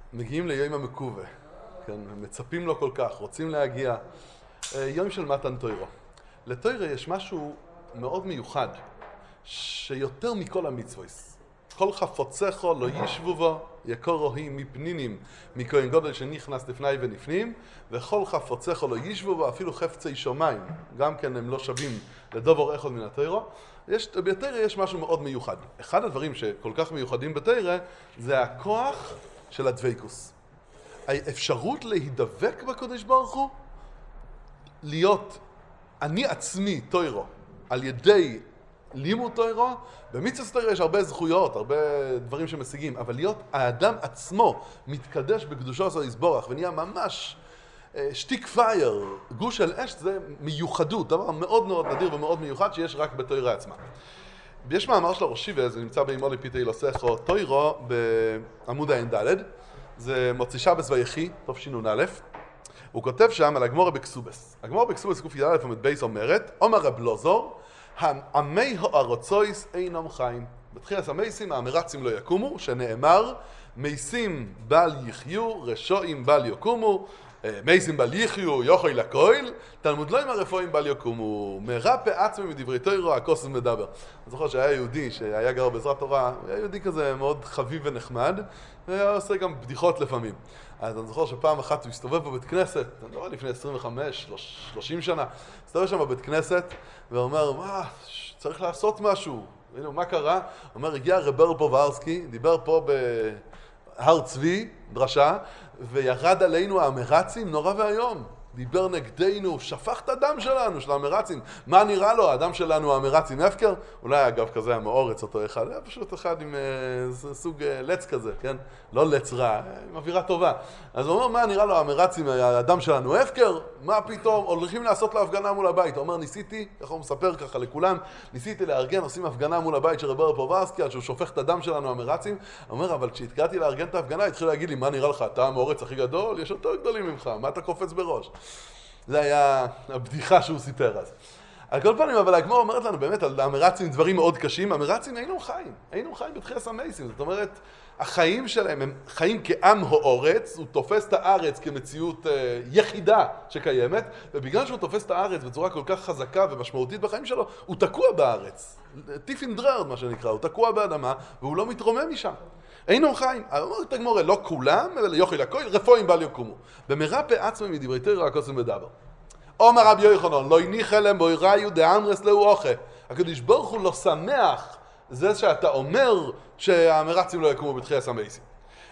מגיעים ליום המקווה, כן, מצפים לו כל כך, רוצים להגיע. יום של מתן תורה. לתורה יש משהו מאוד מיוחד, שיותר מכל המצוות. כל חפוצך לא ישבו בו, יקורו היא מפנינים, מכהן גודל שנכנס לפני ונפנים, וכל חפוצך לא ישבו בו, אפילו חפצי שמיים, גם כן הם לא שווים לדובר אחד מן התורה. בתורה יש משהו מאוד מיוחד. אחד הדברים שכל כך מיוחדים בתורה, זה הכוח של הדבקות. האפשרות להידבק בקדוש ברוך הוא, להיות אני עצמי תורה, על ידי לימוד תורה. במצוות תורה יש הרבה זכויות, הרבה דברים שמשיגים, אבל להיות האדם עצמו מתקדש בקדושו עשו יסבורך ונהיה ממש שטיק פייר, גוש של אש, זה מיוחדות, דבר מאוד מאוד נדיר ומאוד מיוחד שיש רק בתורה עצמה. יש מאמר של הראש שיבה, זה נמצא באימו לפיתי לוסכו, תורה בעמוד הע"ד, זה מוציא שבס ויחי, תשנ"א. הוא כותב שם על הגמרא בקסובס. הגמרא בקסובס ק"א עמוד בייס אומרת, אומר רב לוזור, עמי הארצויס אינם חיים. בתחילת המייסים האמרצים לא יקומו, שנאמר, מייסים בל יחיו, רשועים בל יקומו, מייסים בל יחיו, יוכי לקויל, תלמוד לא עם הרפואים בל יקומו, מרפא עצמי מדברי תורה, הכוס מדבר. אני זוכר שהיה יהודי שהיה גר בעזרת תורה, היה יהודי כזה מאוד חביב ונחמד, והיה עושה גם בדיחות לפעמים. אז אני זוכר שפעם אחת הוא הסתובב בבית כנסת, אני לא יודע, לפני 25-30 שנה, הסתובב שם בבית כנסת, ואומר, מה, צריך לעשות משהו. הנה, מה קרה? הוא אומר, הגיע רבר פוברסקי, דיבר פה בהר צבי, דרשה, וירד עלינו האמרצים נורא והיום. דיבר נגדנו, שפך את הדם שלנו, של האמרצים. מה נראה לו? האדם שלנו האמרצים הפקר? אולי אגב כזה המאורץ אותו אחד, היה פשוט אחד עם סוג לץ כזה, כן? לא לץ רע, עם אווירה טובה. אז הוא אומר, מה נראה לו האמרצים, האדם שלנו הפקר? מה פתאום? הולכים לעשות לו הפגנה מול הבית. הוא אומר, ניסיתי, ככה הוא מספר ככה לכולם, ניסיתי לארגן, עושים הפגנה מול הבית של רבר פוברסקי, עד שהוא שופך את הדם שלנו האמרצים. הוא אומר, אבל כשהתקעתי לארגן את ההפגנה, התחיל להגיד לי, מה נראה לך? אתה המאורץ הכי גדול? יש יותר גדולים ממך, מה אתה קופץ בראש? זה היה הבדיחה שהוא סיפר אז. על כל פנים, אבל הגמרא אומרת לנו באמת על האמרצים דברים מאוד קשים. האמרצים היינו חיים בתחילת המייסים. זאת אומרת, החיים שלהם הם חיים כעם האורץ, הוא תופס את הארץ כמציאות יחידה שקיימת, ובגלל שהוא תופס את הארץ בצורה כל כך חזקה ומשמעותית בחיים שלו, הוא תקוע בארץ. טיפין דרד מה שנקרא, הוא תקוע באדמה, והוא לא מתרומם משם. אינו חיים, אומרת הגמרא, לא כולם, אבל יוכי לקוי, רפואים בל יקומו. במרפא עצמי מדברי תורה הכוס מדבר. אומר רבי יוחנן, לא הניח אליהם בו יראיו דאמרס לאו אוכל. הקדוש ברוך הוא לא שמח זה שאתה אומר שהאמרצים לא יקומו בתחילת המייסים.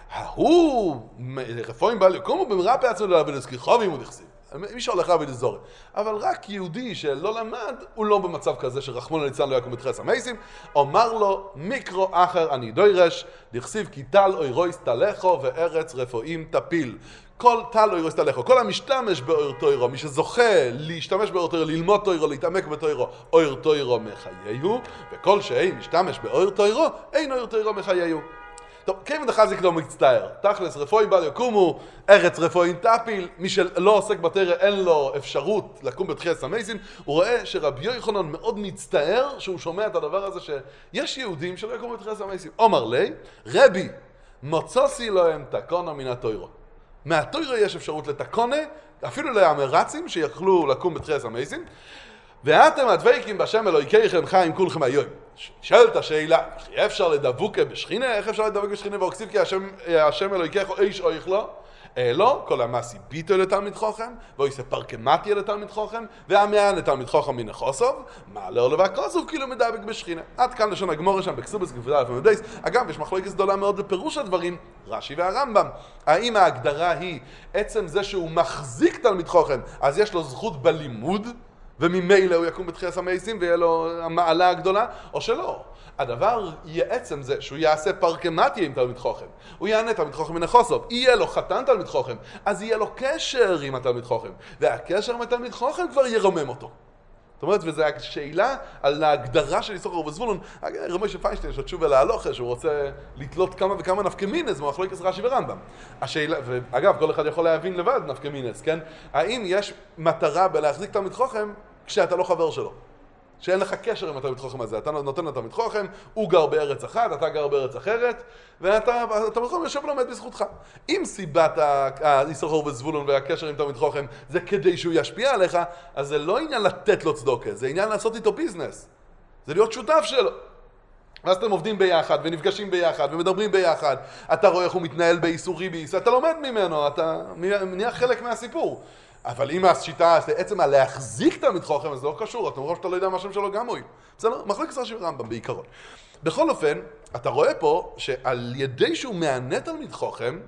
הוא רפואים בל יקומו במרפא עצמי לא להזכיר חובים הוא דכסיב. מי שהולך רבי דזורי. אבל רק יהודי שלא למד, הוא לא במצב כזה שרחמון הליצלן לא יקום בתחילת המייסים. אומר לו, מיקרו אחר אני דוירש, דכסיב כי טל אוירויס תלכו וארץ רפואים תפיל. כל טל אוירויס תלכו, כל המשתמש באויר תוירו, מי שזוכה להשתמש באויר תוירו, ללמוד תוירו, להתעמק בתוירו, אויר תוירו מחייהו, וכל שאין משתמש באויר תוירו, אין אויר תוירו מחייהו. טוב, כיוון דחזיק לא מצטער. תכלס, רפואים בל יקומו, ארץ רפואים תפיל, מי שלא עוסק בתורה אין לו אפשרות לקום בתחילת המייסים, הוא רואה שרבי יוחנן מאוד מצטער שהוא שומע את הדבר הזה שיש יהודים שלא יקומו בתחילת המייסים. אומר לי, רבי, מוצוסי להם תקונה מן התוירו. מהתוירו יש אפשרות לתקונה, אפילו לאמרצים שיכלו לקום בתחילת המייסים, ואתם הדבקים בשם אלוהיכם חיים כולכם היום. שאלת השאלה, אפשר לדבוק בשכינה? איך אפשר לדבוק בשכינה? והוכסיב כי השם אלוהיכם איש אויך לו? לא, כל המעשי ביטו לתלמיד חוכם, ואויסה פרקמטיה לתלמיד חוכם, והמען לתלמיד חוכם מן החוסוב, מה לא לבק חוסוב כאילו מדבק בשכינה. עד כאן לשון הגמורה שם בקסובס גבדה לפעמים דייס. אגב, יש מחלוקת גדולה מאוד בפירוש הדברים, רש"י והרמב"ם. האם ההגדרה היא עצם זה שהוא מחזיק תלמיד חוכם, אז יש לו זכות בלימוד, וממילא הוא יקום בתחילת המייסים ויהיה לו המעלה הגדולה, או שלא. הדבר יהיה עצם זה שהוא יעשה פרקמטיה עם תלמיד חוכם. הוא יענה תלמיד חוכם מן החוסוב. יהיה לו חתן תלמיד חוכם, אז יהיה לו קשר עם התלמיד חוכם. והקשר עם התלמיד חוכם כבר ירומם אותו. זאת אומרת, וזו השאלה על ההגדרה של יששכר וזבולון. רבי משה פיינשטיין יש לו תשובה להלוכה, שהוא רוצה לתלות כמה וכמה נפקמינס, מחלוקת רש"י ורמב"ם. השאלה, ואגב, כל אחד יכול להבין לבד נפקמינס, כן? האם יש מטרה בלהחזיק תלמיד חוכם כשאתה לא חבר שלו? שאין לך קשר עם התלמיד חוכם הזה. אתה נותן לתלמיד חוכם, הוא גר בארץ אחת, אתה גר בארץ אחרת, והתלמיד חוכם יושב ולומד בזכותך. אם סיבת היששכר וזבולון והקשר עם תלמיד חוכם זה כדי שהוא ישפיע עליך, אז זה לא עניין לתת לו צדוקה, זה עניין לעשות איתו ביזנס. זה להיות שותף שלו. ואז אתם עובדים ביחד, ונפגשים ביחד, ומדברים ביחד. אתה רואה איך הוא מתנהל באיסור ריביס, אתה לומד ממנו, אתה נהיה חלק מהסיפור. אבל אם השיטה, עצם להחזיק תלמיד חוכם, אז זה לא קשור, אתם רואים שאתה לא יודע מה השם שלו גם מועיל. בסדר? מחלוקת רש"י ורמב"ם בעיקרון. בכל אופן, אתה רואה פה שעל ידי שהוא מענה תלמיד חוכם,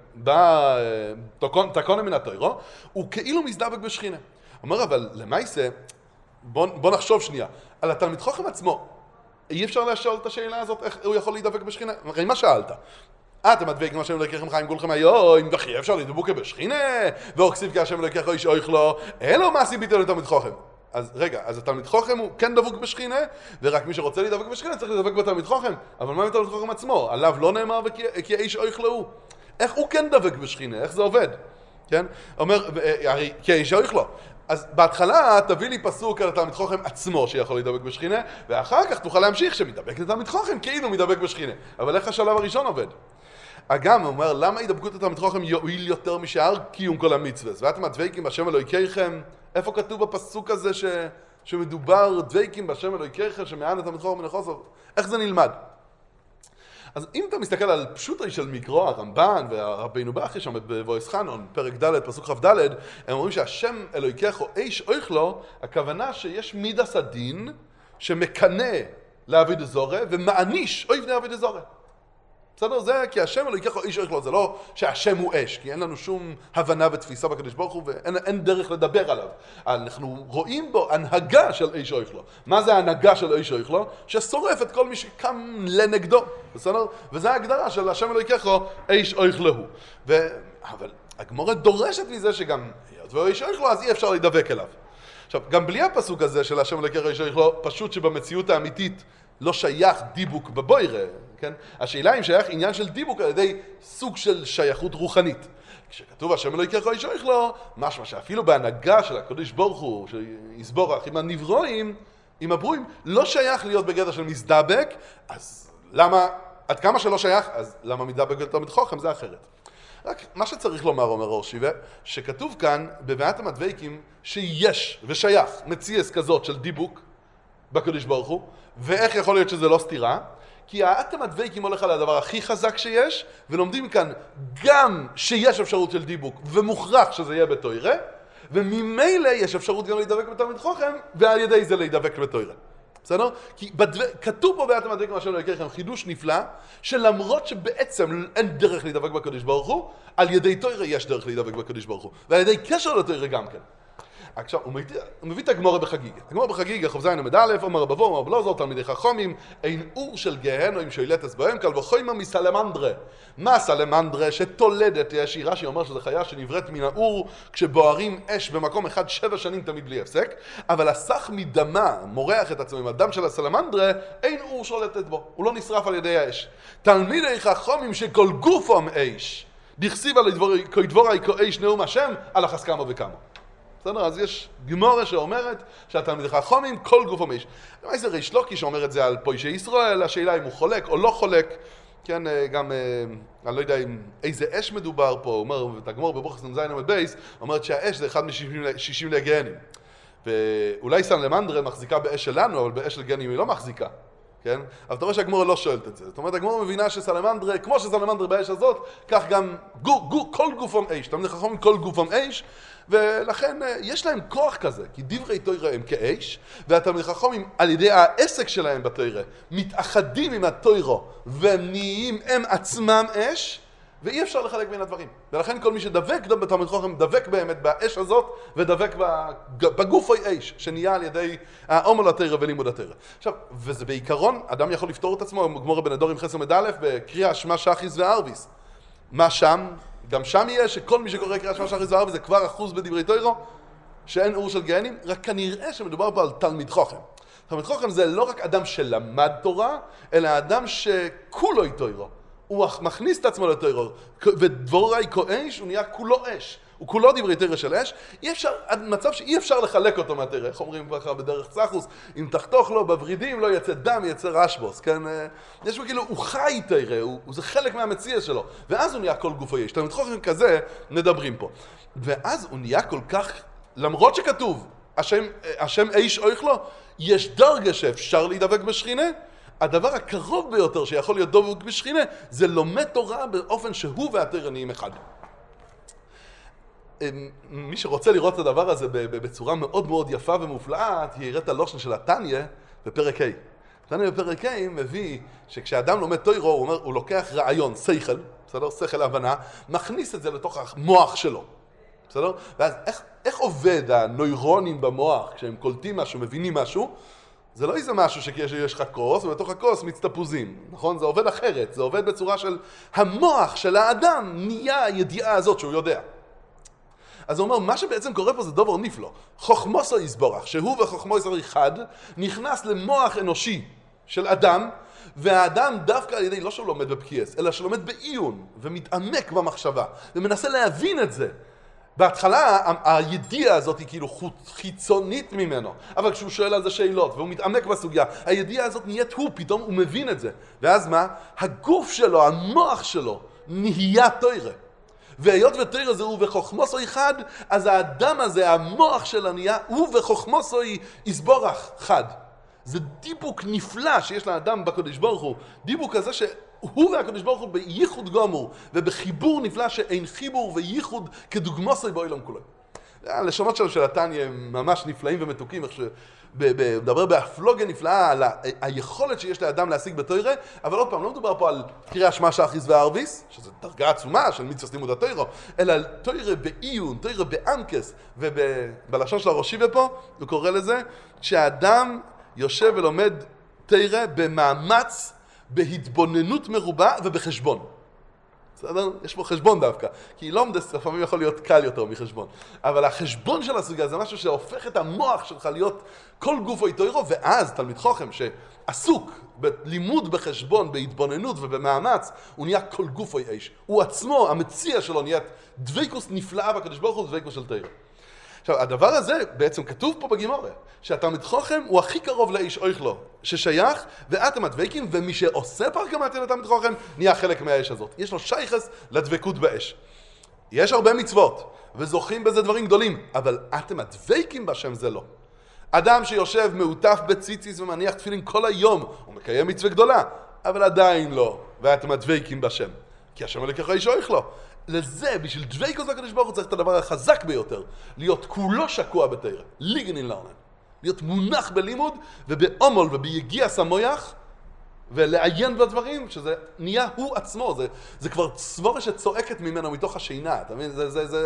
תקונה מן התורה, הוא כאילו מזדבק בשכינה. אומר, אבל למעשה, בוא נחשוב שנייה, על התלמיד חוכם עצמו, אי אפשר לשאול את השאלה הזאת, איך הוא יכול להידבק בשכינה? הרי מה שאלת? אתם מדבקים מה שם אלוהיכם חיים כולכם היום, וכי אפשר להידבק בשכינה, ואוכסיב כי השם אלוהיכם איש אויך לו, אלו מה סיביתם לתלמיד חוכם. אז רגע, אז התלמיד חוכם הוא כן דבוק בשכינה, ורק מי שרוצה להידבק בשכינה צריך להידבק בתלמיד חוכם. אבל מה עם תלמיד חוכם עצמו? עליו לא נאמר כי איש אויך לו הוא. איך הוא כן דבק בשכינה? איך זה עובד? כן? אומר, הרי כי איש אויך לו. אז בהתחלה תביא לי פסוק על התלמיד חוכם עצמו שיכול להידבק בשכינה, ואחר כך תוכל להמשיך שמדבק לתלמיד חוכם כאילו מדבק בשכינה. אבל איך השלב הראשון עובד? אגם אומר, למה הידבקות לתלמיד חוכם יועיל יותר משאר קיום כל המצוות? ואתם הדבקים בשם אלוהיכם, איפה כתוב בפסוק הזה שמדובר דבקים בשם אלוהיכם שמען לתלמיד חוכם מנחוסו? איך זה נלמד? אז אם אתה מסתכל על פשוטי של מקרא, הרמב"ן והרבינו בכי שם בבועז חנון, פרק ד' פסוק כ"ד, הם אומרים שהשם אלוהיכך או איש אויך לו, הכוונה שיש מידס הדין שמקנה לעבוד זרה ומעניש אויב בני עבוד זרה. בסדר? זה כי השם אלוהיכך או איש אויך לו, זה לא שהשם הוא אש, כי אין לנו שום הבנה ותפיסה בקדוש ברוך הוא ואין דרך לדבר עליו. אנחנו רואים בו הנהגה של איש אויך לו. מה זה ההנהגה של איש אויך לו? ששורף את כל מי שקם לנגדו. בסדר? וזה ההגדרה של השם אלוהיכך או איש אויך לו. אבל הגמרא דורשת מזה שגם איש אויך לו, אז אי אפשר להידבק אליו. עכשיו, גם בלי הפסוק הזה של השם אלוהיכך או איש אויך לו, פשוט שבמציאות האמיתית לא שייך דיבוק בבוירה, כן? השאלה אם שייך עניין של דיבוק על ידי סוג של שייכות רוחנית. כשכתוב השם אלוהיכך או איש אויך לו, משמע שאפילו בהנהגה של הקדוש ברוך הוא, שיסבורך עם הנברואים, עם הברואים, לא שייך להיות בגדר של מזדבק, אז למה, עד כמה שלא שייך, אז למה מדבק לתלמיד חוכם? זה אחרת. רק מה שצריך לומר, אומר אור שיבה, שכתוב כאן במעט המדבקים שיש ושייך מציאס כזאת של דיבוק בקדוש ברוך הוא, ואיך יכול להיות שזה לא סתירה? כי האתם הדבקים הולך על הדבר הכי חזק שיש, ולומדים כאן גם שיש אפשרות של דיבוק, ומוכרח שזה יהיה בתוירה, וממילא יש אפשרות גם להידבק בתלמיד חוכם, ועל ידי זה להידבק בתוירה. בסדר? כי כתוב פה באתם הדבקים השם אלוהיכם חידוש נפלא, שלמרות שבעצם אין דרך להידבק בקדוש ברוך הוא, על ידי תוירה יש דרך להידבק בקדוש ברוך הוא, ועל ידי קשר לתוירה גם כן. עכשיו, הוא מביא את הגמרא בחגיגה. הגמרא בחגיגה, ח"ז עמוד א', אומר רבבו, אומר רב אלעזר, תלמידי חכמים, אין אור של גהנום שולטת בהם, קל וחומר מסלמנדרה. מה סלמנדרה? שתולדת, יש רש"י אומר שזה חיה שנבראת מן האור, כשבוערים אש במקום אחד 7 שנים תמיד בלי הפסק, אבל הסך מדמה, מורח את עצמו עם הדם של הסלמנדרה, אין אור שולטת בו, הוא לא נשרף על ידי האש. תלמידי חכמים שכל גופם אש, דכסיב על דבורי כאש נאום השם, על החזקמו וכמו. בסדר? אז יש גמורה שאומרת שהתלמידי חכמים כל גופם אש. זה ריש לוקיש שאומר את זה על פוישי ישראל, השאלה אם הוא חולק או לא חולק, כן, גם, אני לא יודע איזה אש מדובר פה, הוא אומר, את הגמור בברוכס נ"ז עמוד בייס, אומרת שהאש זה אחד מ-60 לגהנים. ואולי סלמנדרה מחזיקה באש שלנו, אבל באש של גהנים היא לא מחזיקה. כן? אבל אתה רואה שהגמורה לא שואלת את זה. זאת אומרת, הגמורה מבינה שסלמנדרה, כמו שסלמנדרה באש הזאת, כך גם כל גופם אש. תלמידי חכמים כל גופם אש, ולכן יש להם כוח כזה, כי דברי תורה הם כאש, והתלמידי חכמים על ידי העסק שלהם בתורה מתאחדים עם התורה ונהיים הם עצמם אש, ואי אפשר לחלק בין הדברים. ולכן כל מי שדבק בתלמיד חכם דבק באמת באש הזאת ודבק בגוף האש שנהיה על ידי העומר לתורה ולימוד התורה. עכשיו, וזה בעיקרון, אדם יכול לפתור את עצמו, כמו רבי נדור עם חסר מד' בקריאה שמע שחיס וערביס. מה שם? גם שם יהיה שכל מי שקורא קריאה שמע שחיס וערביס זה כבר אחוז בדברי תורה, שאין אור של גהנים, רק כנראה שמדובר פה על תלמיד חכם. תלמיד חכם זה לא רק אדם שלמד תורה, אלא אדם שכולו היא תורה. הוא מכניס את עצמו לתורה, ודבורי כאש הוא נהיה כולו אש. הוא כולו דברי תורה של אש, עד מצב שאי אפשר לחלק אותו מהתורה, איך אומרים ככה בדרך צחוס, אם תחתוך לו בוורידים לא יצא דם, יצא רשבוס, כן? יש לו כאילו, הוא חי תורה, זה חלק מהמציע שלו, ואז הוא נהיה כל גופו יש. תלמיד חכמים כזה, מדברים פה. ואז הוא נהיה כל כך, למרות שכתוב, השם איש אויך לו, יש דרגה שאפשר להידבק בשכינה, הדבר הקרוב ביותר שיכול להיות דבוק בשכינה, זה לומד תורה באופן שהוא והתורה נהיים אחד. מי שרוצה לראות את הדבר הזה בצורה מאוד מאוד יפה ומופלאה, יראה את הלושן של התניא בפרק ה'. התניא בפרק ה' מביא שכשאדם לומד תורה, הוא לוקח רעיון, שכל, בסדר? שכל הבנה, מכניס את זה לתוך המוח שלו. בסדר? ואז איך עובד הנוירונים במוח כשהם קולטים משהו, מבינים משהו? זה לא איזה משהו שיש לך כוס, ובתוך הכוס מצטפוזים, נכון? זה עובד אחרת, זה עובד בצורה של המוח של האדם נהיה הידיעה הזאת שהוא יודע. אז הוא אומר, מה שבעצם קורה פה זה דבר נפלא. חוכמוסו יסבורך, שהוא וחוכמוסו אחד, נכנס למוח אנושי של אדם, והאדם דווקא על ידי, לא שהוא לומד בפקיעס, אלא שלומד בעיון, ומתעמק במחשבה, ומנסה להבין את זה. בהתחלה הידיעה הזאת היא כאילו חיצונית ממנו, אבל כשהוא שואל על זה שאלות והוא מתעמק בסוגיה, הידיעה הזאת נהיית הוא, פתאום הוא מבין את זה. ואז מה? הגוף שלו, המוח שלו, נהיה תורה. והיות ותורה זה הוא וחוכמוסו אחד, אז האדם הזה, המוח שלו נהיה הוא וחוכמוסו יסבורך חד. זה דיבוק נפלא שיש לאדם בקדוש ברוך הוא, דיבוק כזה שהוא והקדוש ברוך הוא בייחוד גמור ובחיבור נפלא שאין חיבור וייחוד כדוגמוסי בעולם כולו. הלשונות שלו של התניא הם ממש נפלאים ומתוקים, איך מדבר באפלוגיה נפלאה על היכולת שיש לאדם להשיג בתורה, אבל עוד פעם, לא מדובר פה על קריאה שמע שחריס וערביס, שזו דרגה עצומה של מצוות לימוד התורה, אלא על תורה בעיון, תורה באנקס, ובלשון של הראשי ופה, הוא קורא לזה, שהאדם יושב ולומד תורה במאמץ, בהתבוננות מרובה ובחשבון. בסדר? יש פה חשבון דווקא, כי לומדס לפעמים יכול להיות קל יותר מחשבון. אבל החשבון של הסוגיה זה משהו שהופך את המוח שלך להיות כל גוף או תורה, ואז תלמיד חכם שעסוק בלימוד בחשבון, בהתבוננות ובמאמץ, הוא נהיה כל גוף או איש. הוא עצמו, המציע שלו, נהיה דבקות נפלאה בקדוש ברוך הוא, דבקות של תורה. עכשיו, הדבר הזה בעצם כתוב פה בגימורה, שהתלמיד חכם הוא הכי קרוב לאיש אויך לו, ששייך, ואתם הדבקים, ומי שעושה פרגמטיה לתלמיד חכם, נהיה חלק מהאש הזאת. יש לו שייכס לדבקות באש. יש הרבה מצוות, וזוכים בזה דברים גדולים, אבל אתם הדבקים בשם זה לא. אדם שיושב מעוטף בציציס ומניח תפילין כל היום, הוא מקיים מצווה גדולה, אבל עדיין לא, ואתם הדבקים בשם. כי השם הלקח האיש אויך לו. לזה, בשביל דבקות לקדוש ברוך הוא צריך את הדבר החזק ביותר, להיות כולו שקוע בתורה, ליגנין לרנן, להיות מונח בלימוד ובעומל וביגיע סמויח, ולעיין בדברים, שזה נהיה הוא עצמו, זה כבר צבורה שצועקת ממנו מתוך השינה, אתה מבין?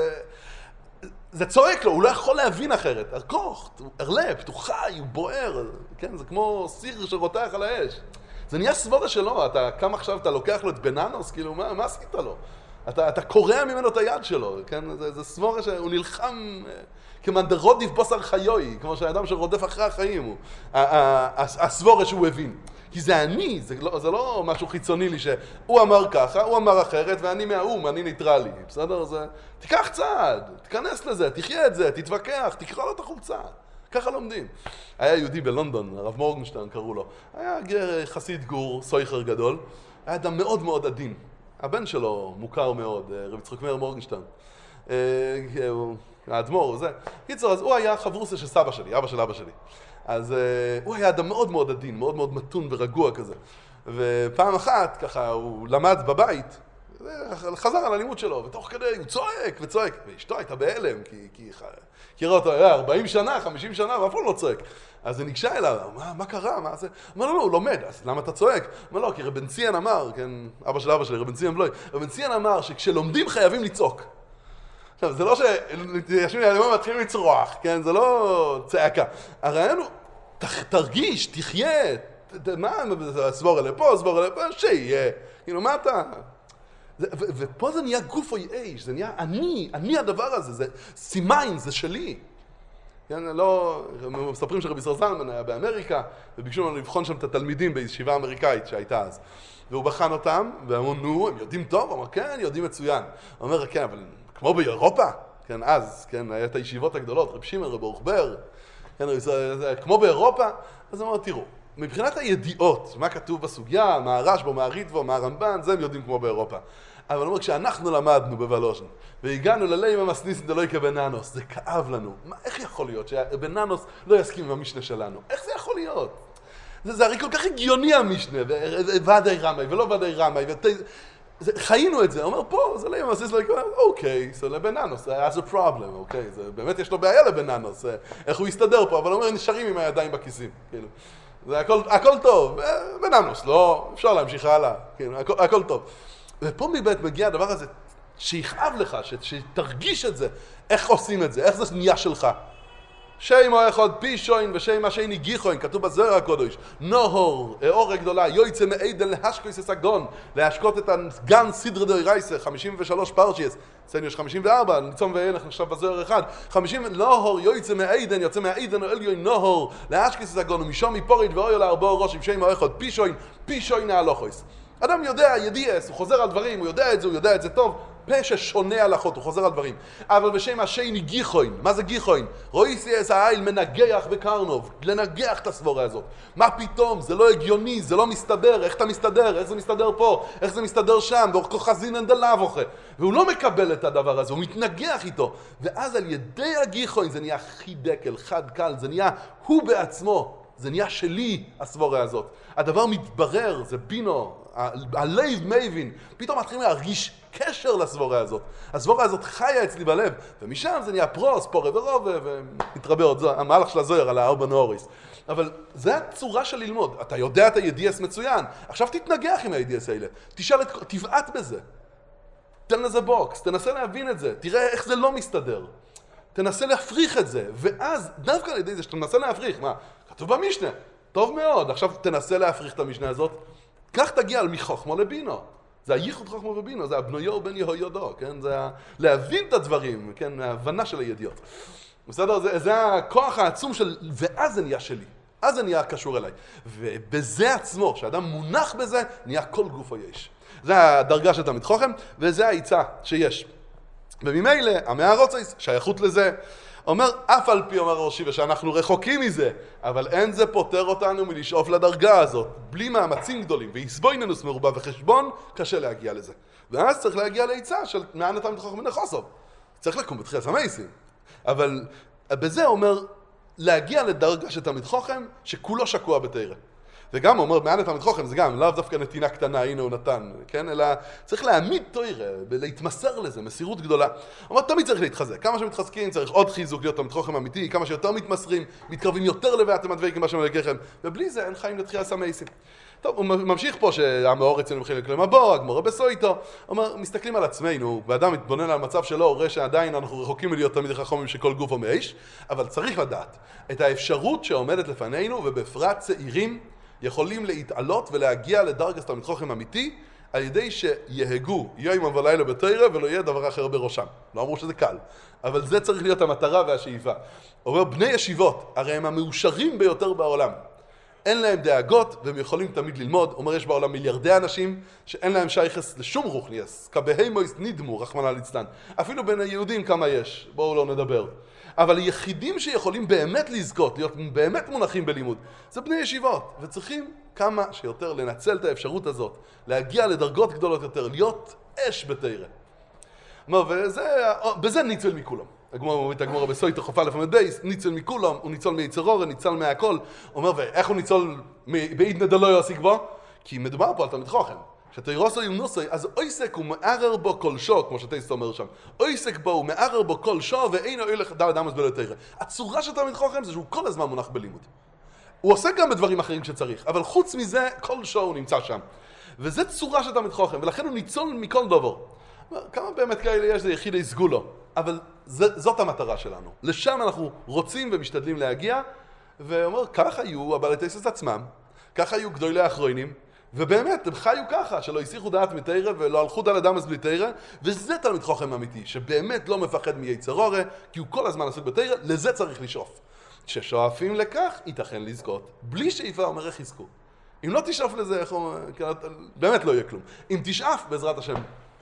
זה צועק לו, הוא לא יכול להבין אחרת, הכוח, הרלב, הוא חי, הוא בוער, כן? זה כמו סיר שרותח על האש. זה נהיה סבורה שלו, אתה קם עכשיו, אתה לוקח לו את בננוס, כאילו, מה עשית לו? אתה קורע ממנו את היד שלו, כן? זה סבורה שהוא נלחם כמנדרודיף בוסר חיוי, כמו שהאדם שרודף אחרי החיים הוא. הסבורה שהוא הבין. כי זה אני, זה לא משהו חיצוני לי שהוא אמר ככה, הוא אמר אחרת, ואני מהאום, אני ניטרלי. בסדר? תיקח צעד, תיכנס לזה, תחיה את זה, תתווכח, תקרא לו את החולצה. ככה לומדים. היה יהודי בלונדון, הרב מורגנשטיין קראו לו. היה חסיד גור, סויכר גדול. היה אדם מאוד מאוד עדין. הבן שלו מוכר מאוד, רב יצחק מאיר מורגנשטיין. האדמו"ר וזה. קיצור, אז הוא היה חברוסה של סבא שלי, אבא של אבא שלי. אז הוא היה אדם מאוד מאוד עדין, מאוד מאוד מתון ורגוע כזה. ופעם אחת, ככה, הוא למד בבית, חזר על הלימוד שלו, ותוך כדי הוא צועק וצועק. ואשתו הייתה בהלם, כי ראה אותו, 40 שנה, 50 שנה, ואף לא צועק. אז היא ניגשה אליו, מה קרה? מה זה? אמר לו, לא, הוא לומד, אז למה אתה צועק? אמר לו, כי רבן ציין אמר, כן, אבא של אבא שלי, רבן ציין בלוי, רבן ציין אמר שכשלומדים חייבים לצעוק. עכשיו, זה לא שישבים לימים מתחילים לצרוח, כן, זה לא צעקה. הרעיון הוא, תרגיש, תחיה, מה, סבור אלה פה, סבור אלה פה, שיהיה, כאילו, מה אתה? ופה זה נהיה גוף או איש, זה נהיה אני הדבר הזה, זה סימיים, זה שלי. כן, לא, מספרים שרבי ישראל זלמן היה באמריקה, וביקשו לנו לבחון שם את התלמידים בישיבה אמריקאית שהייתה אז. והוא בחן אותם, ואמרו, נו, הם יודעים טוב? הוא אמר, כן, יודעים מצוין. הוא אומר, כן, אבל כמו באירופה, כן, אז, כן, היה את הישיבות הגדולות, רב שמעון, רב ברוך בר, כן, זה כמו באירופה, אז אמרו, תראו, מבחינת הידיעות, מה כתוב בסוגיה, מה הרשב"א, מה הריטב"א, מה הרמב"ן, זה הם יודעים כמו באירופה. אבל אומר, כשאנחנו למדנו בוולוז'ין, והגענו ללימה מסניסין דלוי כבננוס, זה כאב לנו. איך יכול להיות שבננוס לא יסכים עם המשנה שלנו? איך זה יכול להיות? זה הרי כל כך הגיוני המשנה, ועדי רמי ולא ועדי רמי, חיינו את זה, אומר פה, זה לימה מסניסין דלוי כבננוס, אוקיי, so לבננוס, has a problem, אוקיי, באמת יש לו בעיה לבננוס, איך הוא יסתדר פה, אבל אומר, נשארים עם הידיים בכיסים, כאילו. זה הכל טוב, בננוס, לא, אפשר להמשיך הלאה, כאילו, הכל טוב. ופה מבית מגיע הדבר הזה, שיכאב לך, שתרגיש את זה, איך עושים את זה, איך זה נהיה שלך. שיימו אחד פישוין ושיימה שייני גיחוין, כתוב בזוהר הקודש, נוהור, אור גדולה, יויצא מעדן להשקויס הסגון, להשקות את הגן סדרי דאורייסה, 53 פרשיות, אצלנו יש 54, ניצום ואילך נחשב בזוהר אחד, 50, נוהור, יויצא מעדן, יוצא מעדן אליון נוהור, להשקויס הסגון, ומשום מפורית ואויו לארבעו ראש, עם שיימו אחד פישוין ההלוכויס. אדם יודע, ידיעס, הוא חוזר על דברים, הוא יודע את זה טוב, פשע שונה הלכות, הוא חוזר על דברים. אבל בשם השני גיחוין, מה זה גיחוין? רואי סייס העיל מנגח בקרנוב, לנגח את הסבורה הזאת. מה פתאום? זה לא הגיוני, זה לא מסתדר, איך אתה מסתדר? איך זה מסתדר פה? איך זה מסתדר שם? ואורכו חזין אין דלאב אוכל. והוא לא מקבל את הדבר הזה, הוא מתנגח איתו. ואז על ידי הגיחוין זה נהיה חידקל, חד קל, זה נהיה הוא בעצמו. זה נהיה שלי, הסבורה הזאת. הדבר מתברר, זה בינו, הלב מבין. פתאום מתחילים להרגיש קשר לסבורה הזאת. הסבורה הזאת חיה אצלי בלב, ומשם זה נהיה פרוס, פורה ורובה, ומתרבה עוד המהלך של הזוהר על הארבע נאוריס. אבל זה הצורה של ללמוד. אתה יודע את הידיעס מצוין, עכשיו תתנגח עם הידיעס האלה. תבעט בזה. תן לזה בוקס, תנסה להבין את זה. תראה איך זה לא מסתדר. תנסה להפריך את זה, ואז דווקא על ידי זה שאתה מנסה להפריך, מה? כתוב במשנה, טוב מאוד, עכשיו תנסה להפריך את המשנה הזאת, כך תגיע על מחוכמו לבינו. זה הייחוד חוכמו ובינו, זה הבנויו בן יהויודו, כן? זה להבין את הדברים, כן? ההבנה של הידיעות. בסדר? זה הכוח העצום של, ואז זה נהיה שלי, אז זה נהיה קשור אליי. ובזה עצמו, שאדם מונח בזה, נהיה כל גופו יש. זה הדרגה של תלמיד חוכם, וזה העיצה שיש. וממילא, המערוצייס, שייכות לזה, אומר, אף על פי אומר ראשי ושאנחנו רחוקים מזה, אבל אין זה פותר אותנו מלשאוף לדרגה הזאת, בלי מאמצים גדולים, והסבויננוס מרובה וחשבון, קשה להגיע לזה. ואז צריך להגיע לעיצה של מען התלמיד חוכם ונחוסוב. צריך לקום בתחילת המייסים. אבל בזה אומר, להגיע לדרגה של תלמיד חוכם, שכולו שקוע בתורה. וגם אומר, מען התלמיד חוכם, זה גם לאו דווקא נתינה קטנה, הנה הוא נתן, כן? אלא צריך להעמיד תורה, להתמסר לזה, מסירות גדולה. אומר, תמיד צריך להתחזק. כמה שמתחזקים, צריך עוד חיזוק להיות תלמיד חוכם אמיתי, כמה שיותר מתמסרים, מתקרבים יותר לבעתם הדבקים מה שמלגכם, ובלי זה אין חיים לתחייה סמייסים. טוב, הוא ממשיך פה שהמאור אצלנו מחילק למבוא, הגמורה בסויטו, אומר, מסתכלים על עצמנו, ואדם מתבונן על מצב שלו, רואה שעדיין אנחנו רחוקים מלהיות תלמידי חכמים שכל גוף מאש, אבל צריך לדעת את האפשרות שעומדת לפנינו, ובפרט צעירים יכולים להתעלות ולהגיע לדרגת תלמיד חוכם אמיתי, על ידי שיהגו יום ולילה בתורה ולא יהיה דבר אחר בראשם. לא אמרו שזה קל, אבל זה צריך להיות המטרה והשאיפה. אומר, בני ישיבות, הרי הם המאושרים ביותר בעולם. אין להם דאגות והם יכולים תמיד ללמוד. אומר, יש בעולם מיליארדי אנשים שאין להם שייכס לשום רוחניאס. כבהימויס נדמו, רחמנא ליצלן. אפילו בין היהודים כמה יש, בואו לא נדבר. אבל היחידים שיכולים באמת לזכות, להיות באמת מונחים בלימוד, זה בני ישיבות. וצריכים כמה שיותר לנצל את האפשרות הזאת, להגיע לדרגות גדולות יותר, להיות אש בתורה. בזה ניצל מכולם. הגמורה בסויטו חופה לפעמים בייס, ניצל מכולם, הוא ניצול מיצרור, ניצל מהכל. אומר, ואיך הוא ניצול בעידנא דלא יעסיק בו? כי מדובר פה על תלמיד חוכם. שתירוסו ימנוסוי, אז אויסק הוא מערר בו כל שו, כמו שתיסט אומר שם. אויסק בו הוא מערר בו כל שו, ואינו הולך דלת אמס בלא תורה. הצורה של תלמיד חוכם זה שהוא כל הזמן מונח בלימוד. הוא עושה גם בדברים אחרים שצריך, אבל חוץ מזה, כל שו הוא נמצא שם. וזה צורה של תלמיד חוכם, ולכן הוא ניצול מכל דבר. כמה באמת כאלה יש, זה יחידי סגולו. אבל זאת המטרה שלנו. לשם אנחנו רוצים ומשתדלים להגיע, ואומר, כך היו הבעלי תייסס עצמם, כך היו גדולי האחרונים, ובאמת, הם חיו ככה, שלא הסיחו דעת מתורה ולא הלכו דלת אמס בלי תורה, וזה תלמיד חוכם אמיתי, שבאמת לא מפחד מיצרור, כי הוא כל הזמן עסוק בתורה, לזה צריך לשאוף. כששואפים לכך, ייתכן לזכות. בלי שאיפה אומר איך יזכו. אם לא תשאף לזה, באמת לא יהיה כלום. אם תשאף, בעזרת השם,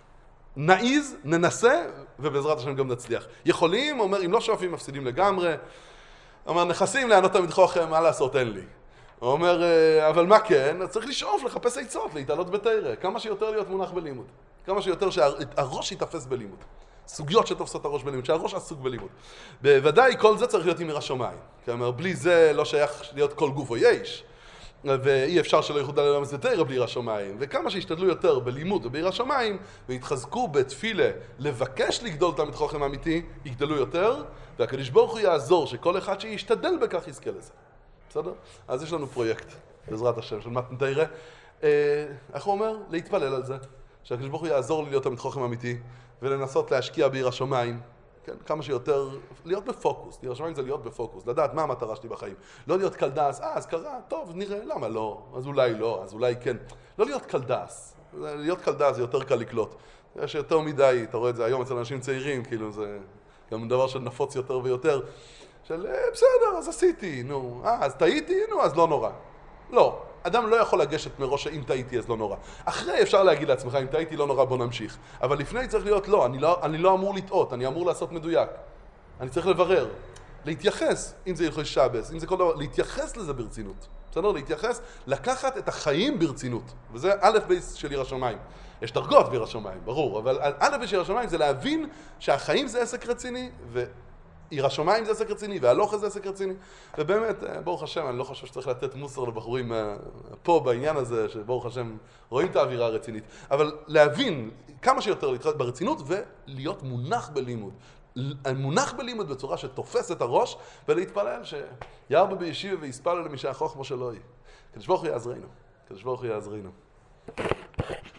נעיז, ננסה, ובעזרת השם גם נצליח. יכולים, אומר, אם לא שואפים, מפסידים לגמרי. אומר, נכסים לענות תמיד חוכם, מה לעשות, אין לי. הוא אומר, אבל מה כן? צריך לשאוף, לחפש עצות, להתעלות בתורה. כמה שיותר להיות מונח בלימוד. כמה שיותר שהראש יתפס בלימוד. סוגיות שתופסות הראש בלימוד, שהראש עסוק בלימוד. בוודאי כל זה צריך להיות עם יראת שמיים. כלומר, בלי זה לא שייך להיות כל גוף או יש. ואי אפשר שלא יחודל לעולם הזה תורה בלי יראת שמיים. וכמה שישתדלו יותר בלימוד וביראת שמיים, והתחזקו בתפילה לבקש לגדול תלמיד חוכם אמיתי, יגדלו יותר, והקדוש ברוך הוא יעזור שכל אחד שישתדל בכך יזכה לזה. בסדר? אז יש לנו פרויקט, בעזרת השם, של מתן תורה. איך הוא אומר? להתפלל על זה. שהקדוש ברוך הוא יעזור לי להיות תלמיד חוכם אמיתי, ולנסות להשקיע ביראת שמיים. כן, כמה שיותר, להיות בפוקוס. יראת שמיים זה להיות בפוקוס, לדעת מה המטרה שלי בחיים. לא להיות קלדס, אז קרה, טוב, נראה, למה לא? אז אולי לא, אז אולי כן. לא להיות קלדס. להיות קלדס זה יותר קל לקלוט. יש יותר מדי, אתה רואה את זה היום אצל אנשים צעירים, כאילו זה גם דבר שנפוץ יותר ויותר. של בסדר, אז עשיתי, נו. אז טעיתי, נו, אז לא נורא. לא. אדם לא יכול לגשת מראש שאם טעיתי אז לא נורא. אחרי אפשר להגיד לעצמך, אם טעיתי לא נורא, בוא נמשיך. אבל לפני צריך להיות לא, אני לא אמור לטעות, אני אמור לעשות מדויק. אני צריך לברר, להתייחס, אם זה הלכות שבס, אם זה כל דבר, להתייחס לזה ברצינות. בסדר? להתייחס, לקחת את החיים ברצינות. וזה א' בייס של יראת שמיים. יש דרגות ביראת שמיים, ברור, אבל א' בייס של יראת שמיים זה להבין שהחיים זה עסק רציני, יראת שמיים זה עסק רציני, והלוך זה עסק רציני. ובאמת, ברוך השם, אני לא חושב שצריך לתת מוסר לבחורים פה בעניין הזה, שברוך השם רואים את האווירה הרצינית. אבל להבין כמה שיותר להתחיל ברצינות ולהיות מונח בלימוד. מונח בלימוד בצורה שתופס את הראש, ולהתפלל שירבה בישיבה ויספל למי שהחוכמה שלו היא. קדוש ברוך הוא יעזרנו. קדוש ברוך הוא יעזרנו.